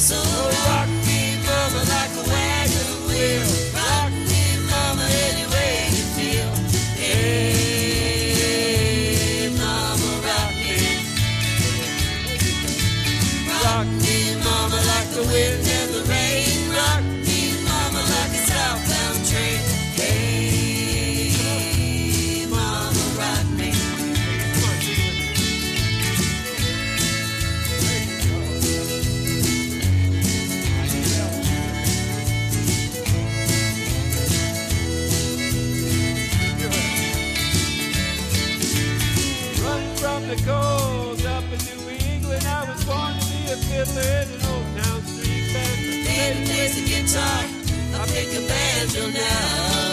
So rock me, mama, like a wagon wheel. Rock me, mama, any way you feel. Hey, mama, rock me. Rock me, mama, like the wind and the rain. Rock me, mama, like a southbound train. Hey, mama, rock me. Running from the cold up in New England, I was born to be a fiddler in an old town street band. Baby plays the guitar, I pick a banjo now.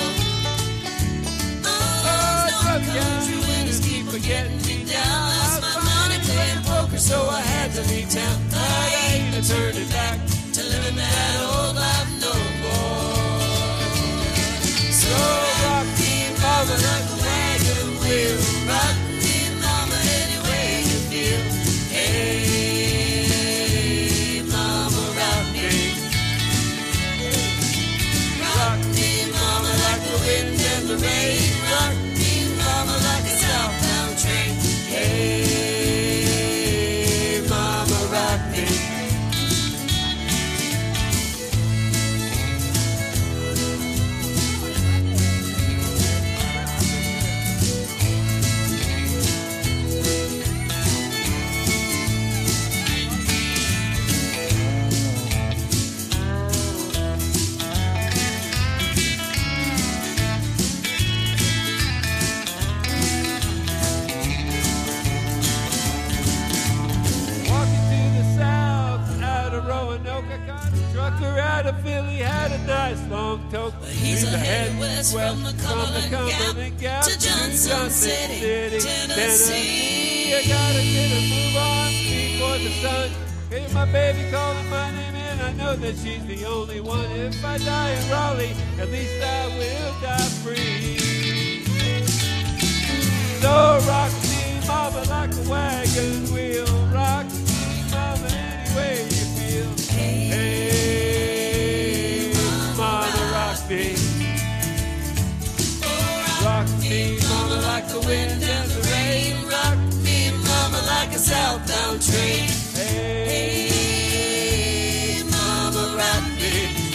Oh, no country winners keep forgetting me down. Lost my money playing poker, so I had to leave town. I ain't to turn it back to living that old life no more. So rock me, mama, like a wagon wheel. Rock me, mama, any way you feel. Hey, mama, rock me. Rock me, mama, like the wind and the rain. Rock me, mama, like a southbound train. Hey, mama, rock me. Walking to the south out of Roanoke, caught a trucker out of Philly, had a nice long toke. But he's a headed west from the Cumberland Gap to Johnson City, Tennessee. I gotta get a move on before the sun. Hear my baby calling my name and I know that she's the only one. If I die in Raleigh, at least I will die free. So rock me, mama, like a wagon wheel. Rock me, mama, any way you feel. Hey, mama, rock me. Rock me, Mama, like the wind and the rain. Rock me, mama, like a southbound train. Hey, mama, rock me.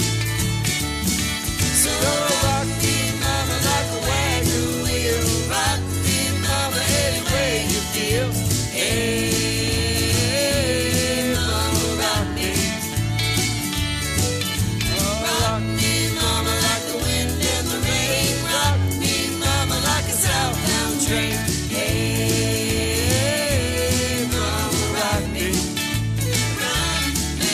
So rock me, mama, like a wagon wheel. Rock me, mama, any way you feel. Hey, mama, rock me. Rock me, mama, like the wind and the rain. Rock me, mama, like a southbound train. Hey, mama, rock me. Rock me.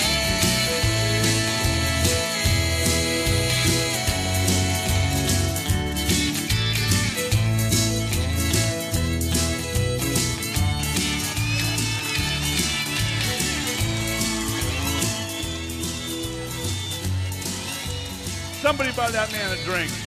Somebody buy that man a drink.